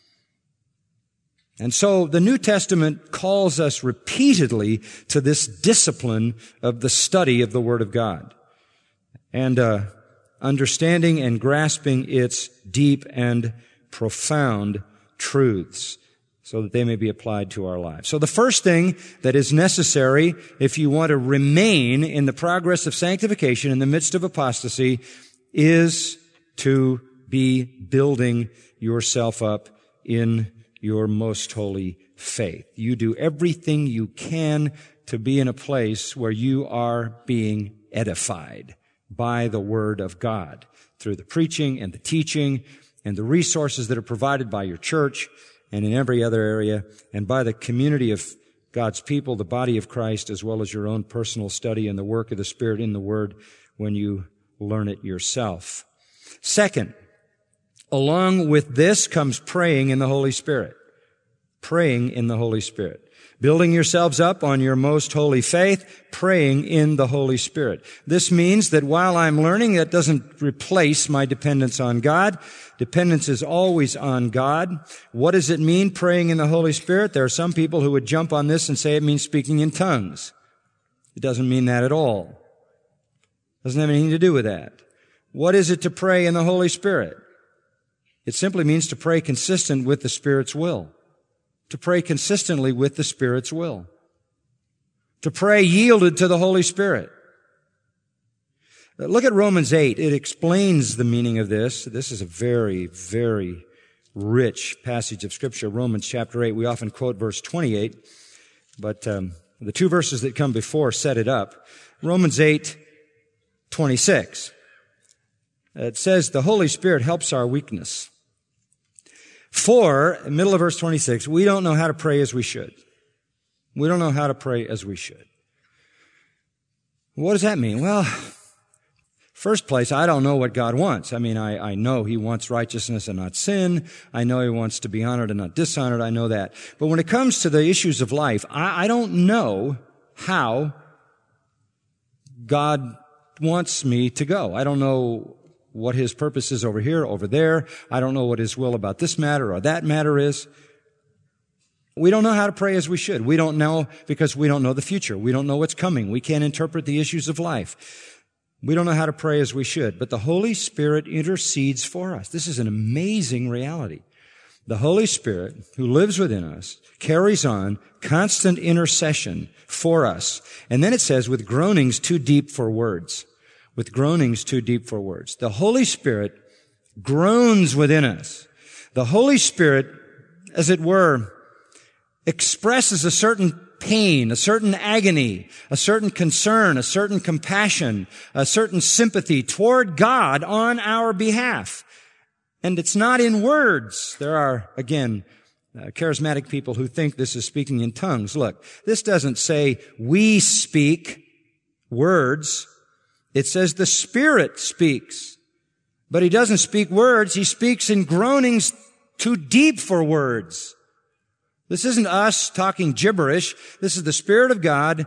And so the New Testament calls us repeatedly to this discipline of the study of the Word of God and understanding and grasping its deep and profound truths so that they may be applied to our lives. So the first thing that is necessary if you want to remain in the progress of sanctification in the midst of apostasy is to be building yourself up in your most holy faith. You do everything you can to be in a place where you are being edified by the Word of God through the preaching and the teaching and the resources that are provided by your church and in every other area, and by the community of God's people, the body of Christ, as well as your own personal study and the work of the Spirit in the Word when you learn it yourself. Second, along with this comes praying in the Holy Spirit. Praying in the Holy Spirit. Building yourselves up on your most holy faith, praying in the Holy Spirit. This means that while I'm learning, that doesn't replace my dependence on God. Dependence is always on God. What does it mean, praying in the Holy Spirit? There are some people who would jump on this and say it means speaking in tongues. It doesn't mean that at all. Doesn't have anything to do with that. What is it to pray in the Holy Spirit? It simply means to pray consistent with the Spirit's will. To pray consistently with the Spirit's will. To pray yielded to the Holy Spirit. Look at Romans 8. It explains the meaning of this. This is a very, very rich passage of Scripture. Romans chapter 8. We often quote verse 28, but the two verses that come before set it up. Romans 8:26. It says, the Holy Spirit helps our weakness. For, middle of verse 26, we don't know how to pray as we should. We don't know how to pray as we should. What does that mean? Well, first place, I don't know what God wants. I mean, I know He wants righteousness and not sin. I know He wants to be honored and not dishonored. I know that. But when it comes to the issues of life, I don't know how God wants me to go. I don't know what His purpose is over here, over there. I don't know what His will about this matter or that matter is. We don't know how to pray as we should. We don't know because we don't know the future. We don't know what's coming. We can't interpret the issues of life. We don't know how to pray as we should. But the Holy Spirit intercedes for us. This is an amazing reality. The Holy Spirit, who lives within us, carries on constant intercession for us. And then it says, with groanings too deep for words. With groanings too deep for words. The Holy Spirit groans within us. The Holy Spirit, as it were, expresses a certain pain, a certain agony, a certain concern, a certain compassion, a certain sympathy toward God on our behalf. And it's not in words. There are, again, charismatic people who think this is speaking in tongues. Look, this doesn't say we speak words. It says the Spirit speaks. But He doesn't speak words. He speaks in groanings too deep for words. This isn't us talking gibberish. This is the Spirit of God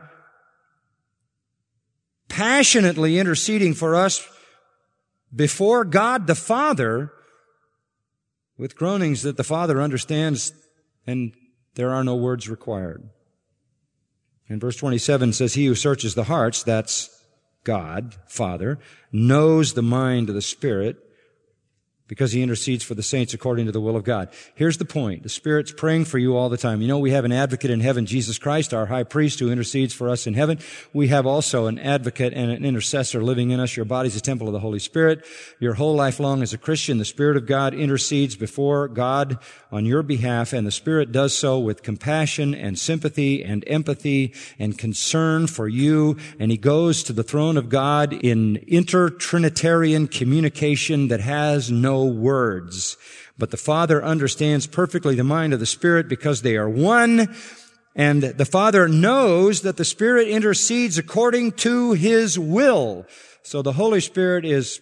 passionately interceding for us before God the Father with groanings that the Father understands, and there are no words required. And verse 27 says, He who searches the hearts, that's God, Father, knows the mind of the Spirit, because He intercedes for the saints according to the will of God. Here's the point. The Spirit's praying for you all the time. You know, we have an advocate in heaven, Jesus Christ, our high priest who intercedes for us in heaven. We have also an advocate and an intercessor living in us. Your body's a temple of the Holy Spirit. Your whole life long as a Christian, the Spirit of God intercedes before God on your behalf, and the Spirit does so with compassion and sympathy and empathy and concern for you, and He goes to the throne of God in inter-Trinitarian communication that has no words. But the Father understands perfectly the mind of the Spirit because they are one, and the Father knows that the Spirit intercedes according to His will. So the Holy Spirit is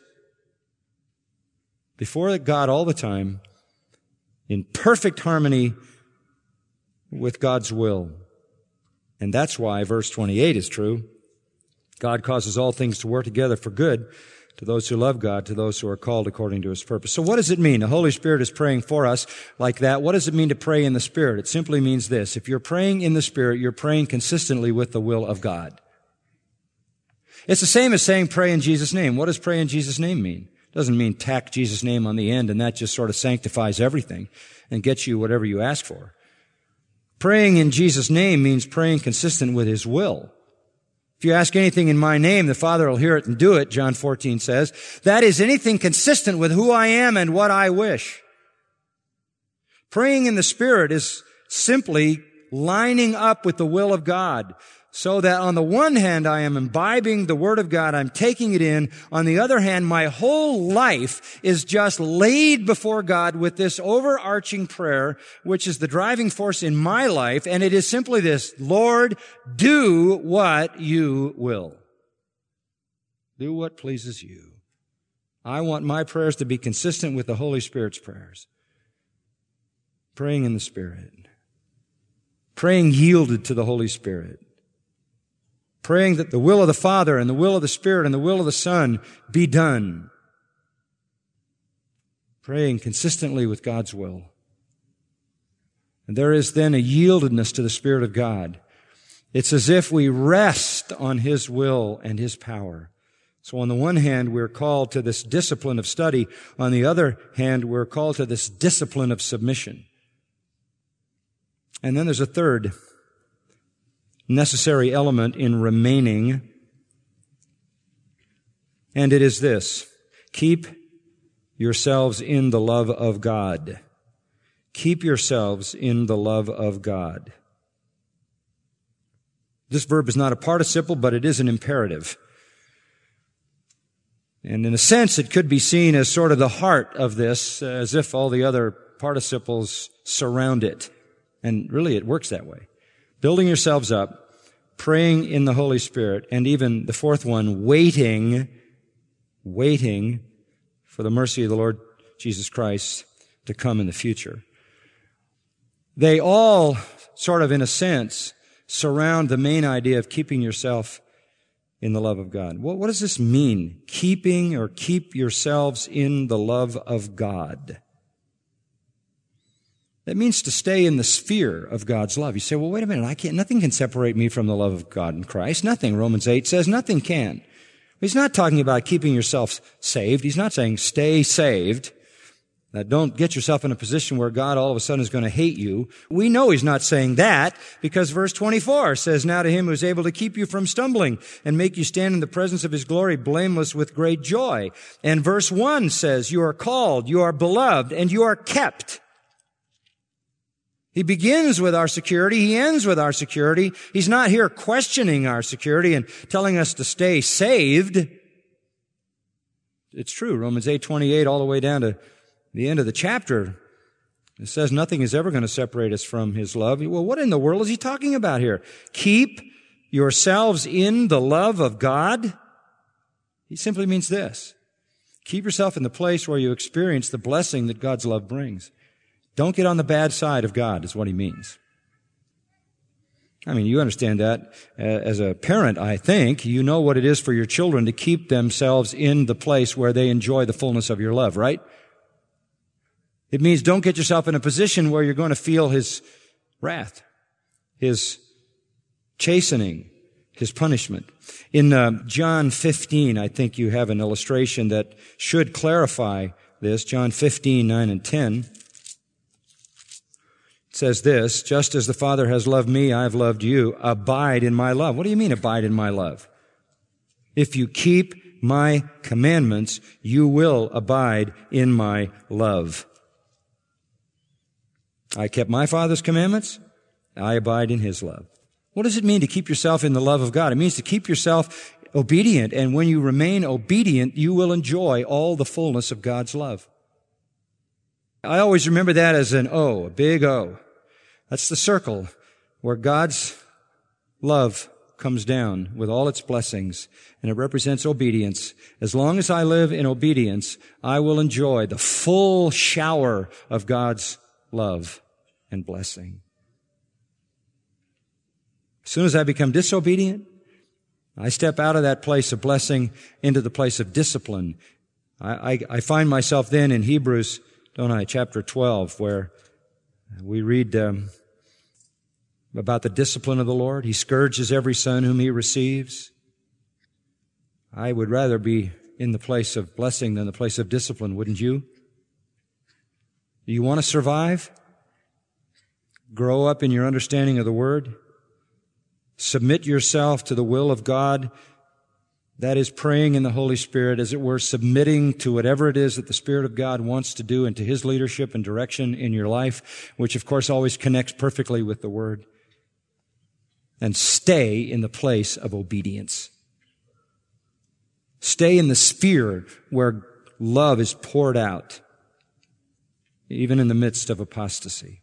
before God all the time, in perfect harmony with God's will. And that's why verse 28 is true. God causes all things to work together for good to those who love God, to those who are called according to His purpose. So what does it mean? The Holy Spirit is praying for us like that. What does it mean to pray in the Spirit? It simply means this. If you're praying in the Spirit, you're praying consistently with the will of God. It's the same as saying pray in Jesus' name. What does pray in Jesus' name mean? It doesn't mean tack Jesus' name on the end and that just sort of sanctifies everything and gets you whatever you ask for. Praying in Jesus' name means praying consistent with His will. If you ask anything in my name, the Father will hear it and do it, John 14 says. That is anything consistent with who I am and what I wish. Praying in the Spirit is simply lining up with the will of God, so that on the one hand, I am imbibing the Word of God, I'm taking it in. On the other hand, my whole life is just laid before God with this overarching prayer, which is the driving force in my life, and it is simply this: Lord, do what you will. Do what pleases you. I want my prayers to be consistent with the Holy Spirit's prayers. Praying in the Spirit. Praying yielded to the Holy Spirit. Praying that the will of the Father and the will of the Spirit and the will of the Son be done. Praying consistently with God's will. And there is then a yieldedness to the Spirit of God. It's as if we rest on His will and His power. So on the one hand, we're called to this discipline of study. On the other hand, we're called to this discipline of submission. And then there's a third necessary element in remaining, and it is this: keep yourselves in the love of God. Keep yourselves in the love of God. This verb is not a participle, but it is an imperative. And in a sense, it could be seen as sort of the heart of this, as if all the other participles surround it. And really, it works that way. Building yourselves up, praying in the Holy Spirit, and even the fourth one, waiting for the mercy of the Lord Jesus Christ to come in the future. They all sort of, in a sense, surround the main idea of keeping yourself in the love of God. What does this mean? Keeping or keep yourselves in the love of God. That means to stay in the sphere of God's love. You say, well, wait a minute, nothing can separate me from the love of God in Christ. Nothing. Romans 8 says nothing can. He's not talking about keeping yourself saved. He's not saying stay saved. Now, don't get yourself in a position where God all of a sudden is going to hate you. We know he's not saying that because verse 24 says, now to him who is able to keep you from stumbling and make you stand in the presence of his glory blameless with great joy. And verse 1 says, you are called, you are beloved, and you are kept. He begins with our security. He ends with our security. He's not here questioning our security and telling us to stay saved. It's true. Romans 8:28 all the way down to the end of the chapter. It says nothing is ever going to separate us from his love. Well, what in the world is he talking about here? Keep yourselves in the love of God. He simply means this. Keep yourself in the place where you experience the blessing that God's love brings. Don't get on the bad side of God is what he means. I mean, you understand that as a parent, I think. You know what it is for your children to keep themselves in the place where they enjoy the fullness of your love, right? It means don't get yourself in a position where you're going to feel his wrath, his chastening, his punishment. In John 15, I think you have an illustration that should clarify this. John 15, 9 and 10. It says this, just as the Father has loved me, I have loved you. Abide in my love. What do you mean abide in my love? If you keep my commandments, you will abide in my love. I kept my Father's commandments. I abide in his love. What does it mean to keep yourself in the love of God? It means to keep yourself obedient. And when you remain obedient, you will enjoy all the fullness of God's love. I always remember that as an O, a big O. That's the circle where God's love comes down with all its blessings, and it represents obedience. As long as I live in obedience, I will enjoy the full shower of God's love and blessing. As soon as I become disobedient, I step out of that place of blessing into the place of discipline. I find myself then in Hebrews, don't I, chapter 12, where we read about the discipline of the Lord. He scourges every son whom he receives. I would rather be in the place of blessing than the place of discipline, wouldn't you? Do you want to survive? Grow up in your understanding of the Word. Submit yourself to the will of God. That is praying in the Holy Spirit, as it were, submitting to whatever it is that the Spirit of God wants to do and to his leadership and direction in your life, which of course always connects perfectly with the Word. And stay in the place of obedience. Stay in the sphere where love is poured out, even in the midst of apostasy.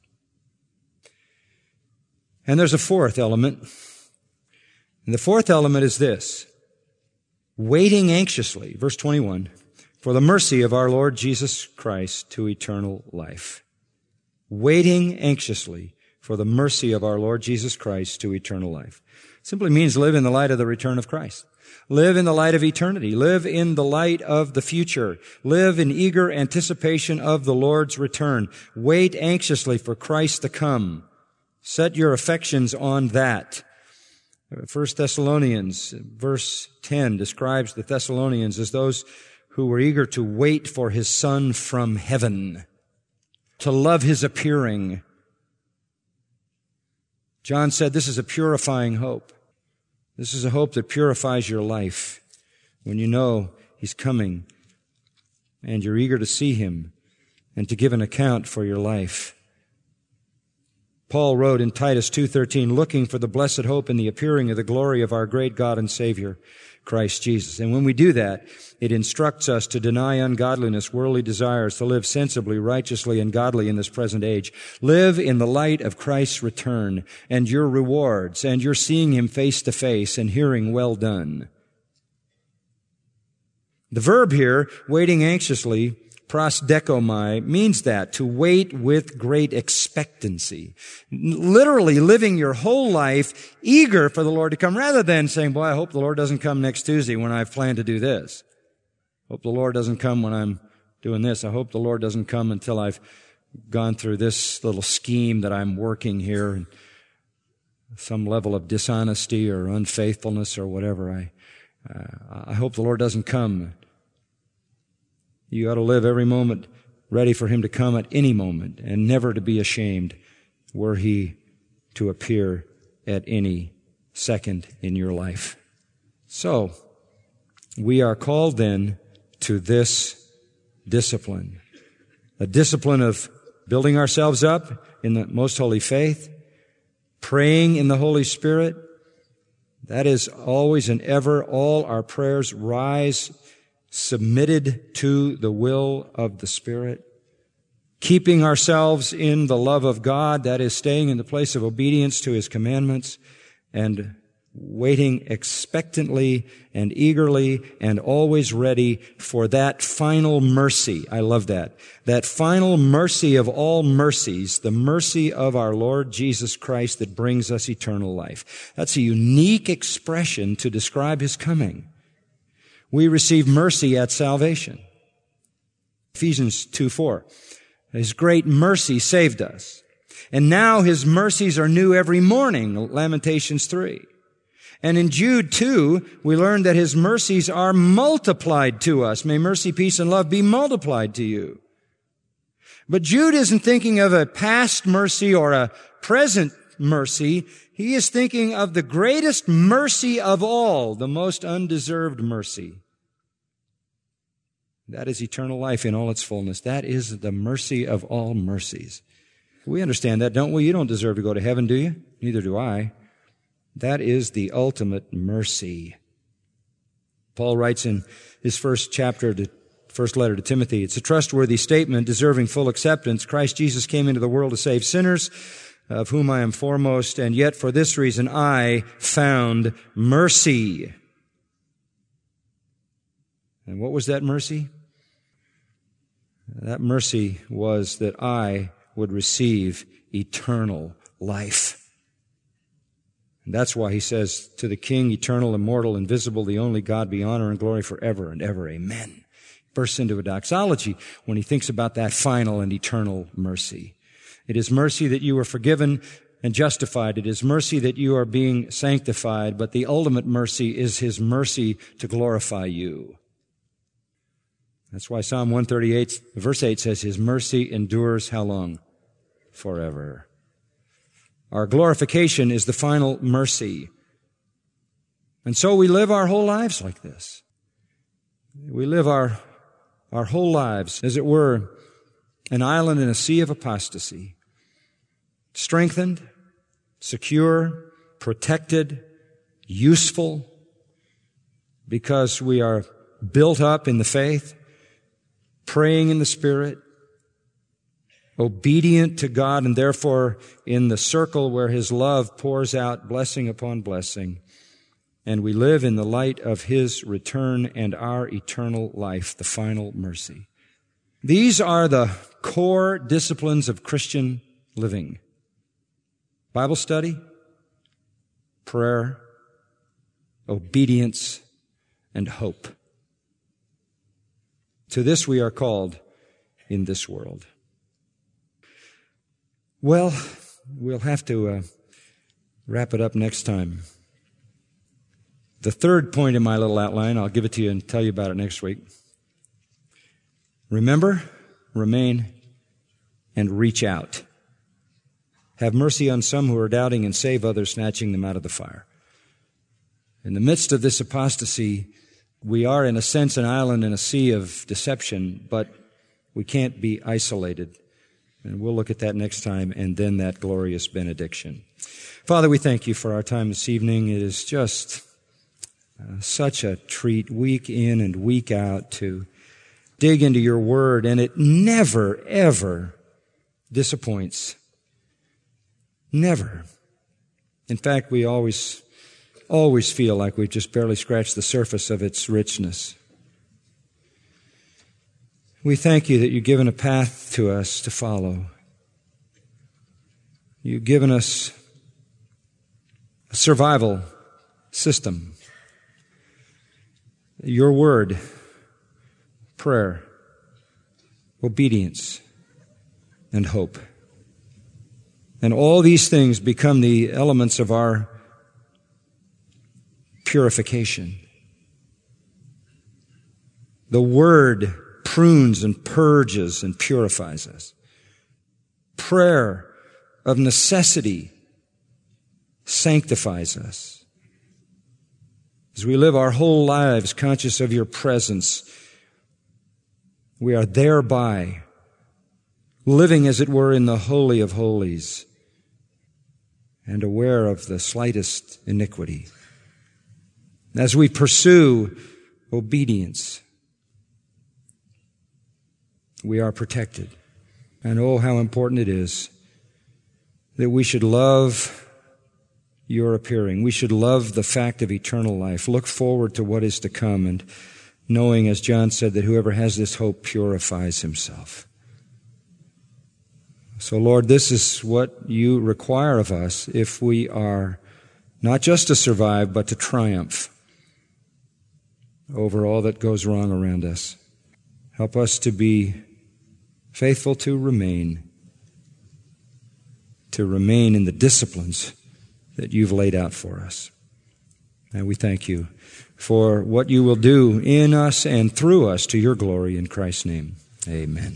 And there's a fourth element. And the fourth element is this. Waiting anxiously, verse 21, for the mercy of our Lord Jesus Christ to eternal life. Waiting anxiously for the mercy of our Lord Jesus Christ to eternal life. It simply means live in the light of the return of Christ. Live in the light of eternity. Live in the light of the future. Live in eager anticipation of the Lord's return. Wait anxiously for Christ to come. Set your affections on that. 1 Thessalonians, verse 10, describes the Thessalonians as those who were eager to wait for his Son from heaven, to love his appearing. John said this is a purifying hope. This is a hope that purifies your life when you know he's coming and you're eager to see him and to give an account for your life. Paul wrote in Titus 2:13, looking for the blessed hope and the appearing of the glory of our great God and Savior, Christ Jesus. And when we do that, it instructs us to deny ungodliness, worldly desires, to live sensibly, righteously, and godly in this present age. Live in the light of Christ's return and your rewards, and you're seeing him face to face and hearing, well done. The verb here, waiting anxiously, prosdekomai, means that, to wait with great expectancy. Literally living your whole life eager for the Lord to come, rather than saying, boy, I hope the Lord doesn't come next Tuesday when I've planned to do this. Hope the Lord doesn't come when I'm doing this. I hope the Lord doesn't come until I've gone through this little scheme that I'm working here, and some level of dishonesty or unfaithfulness or whatever, I hope the Lord doesn't come. You ought to live every moment ready for Him to come at any moment, and never to be ashamed were He to appear at any second in your life. So, we are called then to this discipline. A discipline of building ourselves up in the most holy faith, praying in the Holy Spirit. That is always and ever all our prayers rise submitted to the will of the Spirit. Keeping ourselves in the love of God, that is staying in the place of obedience to His commandments, and waiting expectantly and eagerly and always ready for that final mercy. I love that. That final mercy of all mercies, the mercy of our Lord Jesus Christ that brings us eternal life. That's a unique expression to describe His coming. We receive mercy at salvation. Ephesians 2:4. His great mercy saved us. And now His mercies are new every morning, Lamentations 3. And in Jude 2, we learn that His mercies are multiplied to us. May mercy, peace, and love be multiplied to you. But Jude isn't thinking of a past mercy or a present mercy. He is thinking of the greatest mercy of all, the most undeserved mercy. That is eternal life in all its fullness. That is the mercy of all mercies. We understand that, don't we? You don't deserve to go to heaven, do you? Neither do I. That is the ultimate mercy. Paul writes in his first letter to Timothy, it's a trustworthy statement deserving full acceptance. Christ Jesus came into the world to save sinners, of whom I am foremost, and yet for this reason I found mercy. And what was that mercy? That mercy was that I would receive eternal life. And that's why he says, to the King, eternal, immortal, invisible, the only God, be honor and glory forever and ever. Amen. He bursts into a doxology when he thinks about that final and eternal mercy. It is mercy that you are forgiven and justified. It is mercy that you are being sanctified. But the ultimate mercy is His mercy to glorify you. That's why Psalm 138, verse 8 says, His mercy endures how long? Forever. Our glorification is the final mercy. And so we live our whole lives like this. We live our whole lives, as it were, an island in a sea of apostasy. Strengthened, secure, protected, useful, because we are built up in the faith, praying in the Spirit, obedient to God, and therefore in the circle where His love pours out blessing upon blessing. And we live in the light of His return and our eternal life, the final mercy. These are the core disciplines of Christian living. Bible study, prayer, obedience, and hope. To this we are called in this world. Well, we'll have to wrap it up next time. The third point in my little outline, I'll give it to you and tell you about it next week. Remember, remain, and reach out. Have mercy on some who are doubting and save others, snatching them out of the fire. In the midst of this apostasy, we are in a sense an island in a sea of deception, but we can't be isolated. And we'll look at that next time, and then that glorious benediction. Father, we thank You for our time this evening. It is just such a treat week in and week out to dig into Your Word, and it never, ever disappoints. Never. In fact, we always feel like we've just barely scratched the surface of its richness. We thank You that You've given a path to us to follow. You've given us a survival system. Your Word, prayer, obedience, and hope. And all these things become the elements of our purification. The Word prunes and purges and purifies us. Prayer, of necessity, sanctifies us. As we live our whole lives conscious of your presence, we are thereby living, as it were, in the Holy of Holies and aware of the slightest iniquity. As we pursue obedience, we are protected. And oh, how important it is that we should love your appearing. We should love the fact of eternal life. Look forward to what is to come, and knowing, as John said, that whoever has this hope purifies himself. So, Lord, this is what you require of us if we are not just to survive, but to triumph over all that goes wrong around us. Help us to be faithful to remain in the disciplines that you've laid out for us. And we thank you for what you will do in us and through us to your glory, in Christ's name. Amen.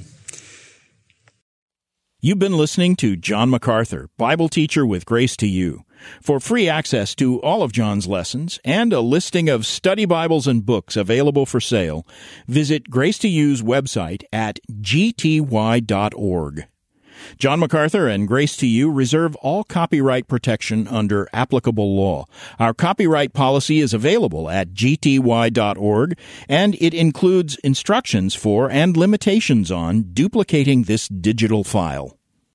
You've been listening to John MacArthur, Bible teacher with Grace to You. For free access to all of John's lessons and a listing of study Bibles and books available for sale, visit Grace to You's website at gty.org. John MacArthur and Grace to You reserve all copyright protection under applicable law. Our copyright policy is available at gty.org, and it includes instructions for and limitations on duplicating this digital file.